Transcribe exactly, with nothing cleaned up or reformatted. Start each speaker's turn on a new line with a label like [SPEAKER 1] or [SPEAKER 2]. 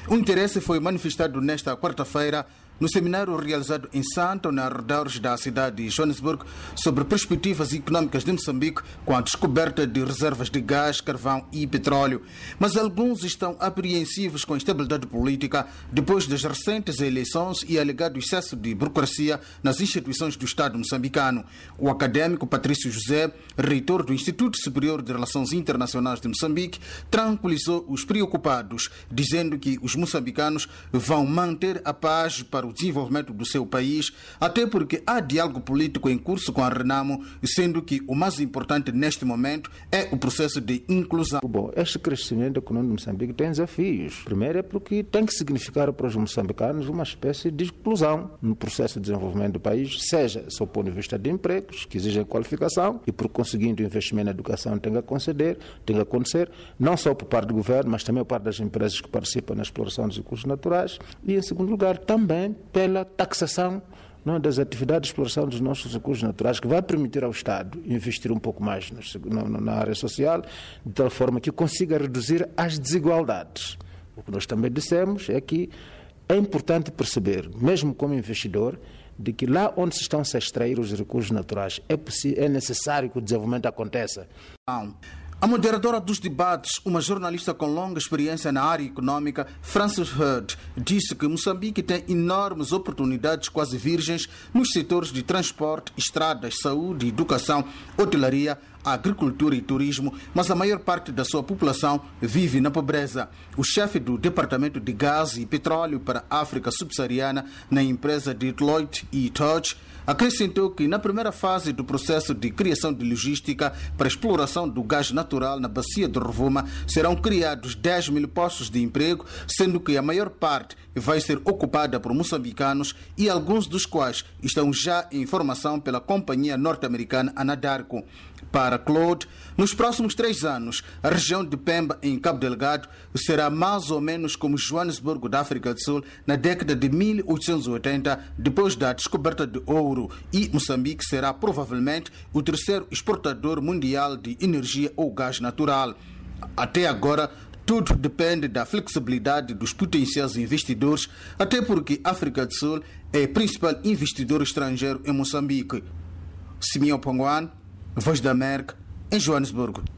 [SPEAKER 1] O interesse foi manifestado nesta quarta-feira no seminário realizado em Santo, na arredores da cidade de Joanesburgo, sobre perspectivas econômicas de Moçambique com a descoberta de reservas de gás, carvão e petróleo. Mas alguns estão apreensivos com a estabilidade política depois das recentes eleições e alegado excesso de burocracia nas instituições do Estado moçambicano. O académico Patrício José, reitor do Instituto Superior de Relações Internacionais de Moçambique, tranquilizou os preocupados, dizendo que os moçambicanos vão manter a paz para o desenvolvimento do seu país, até porque há diálogo político em curso com a Renamo, sendo que o mais importante neste momento é o processo de inclusão.
[SPEAKER 2] Bom, este crescimento econômico de Moçambique tem desafios. Primeiro é porque tem que significar para os moçambicanos uma espécie de inclusão no processo de desenvolvimento do país, seja sob o ponto de vista de empregos, que exigem qualificação, e por conseguinte o investimento na educação tem que conceder, tem que acontecer, não só por parte do governo, mas também por parte das empresas que participam na exploração dos recursos naturais, e em segundo lugar também pela taxação, não, das atividades de exploração dos nossos recursos naturais, que vai permitir ao Estado investir um pouco mais no, no, na área social, de tal forma que consiga reduzir as desigualdades. O que nós também dissemos é que é importante perceber, mesmo como investidor, de que lá onde se estão a extrair os recursos naturais é, possível, é necessário que o desenvolvimento aconteça.
[SPEAKER 1] A moderadora dos debates, uma jornalista com longa experiência na área econômica, Frances Hurd, disse que Moçambique tem enormes oportunidades quase virgens nos setores de transporte, estradas, saúde, educação, hotelaria, agricultura e turismo, mas a maior parte da sua população vive na pobreza. O chefe do Departamento de Gás e Petróleo para a África Subsaariana na empresa de Deloitte e Touch acrescentou que na primeira fase do processo de criação de logística para a exploração do gás natural na bacia do Rovuma serão criados dez mil postos de emprego, sendo que a maior parte vai ser ocupada por moçambicanos e alguns dos quais estão já em formação pela companhia norte-americana Anadarko. Para Claude, nos próximos três anos, a região de Pemba, em Cabo Delgado, será mais ou menos como Joanesburgo, da África do Sul, na década de mil oitocentos e oitenta, depois da descoberta de ouro, e Moçambique será provavelmente o terceiro exportador mundial de energia ou gás natural. Até agora, tudo depende da flexibilidade dos potenciais investidores, até porque a África do Sul é o principal investidor estrangeiro em Moçambique. Simeão Ponguan, Voz da América, em Joanesburgo.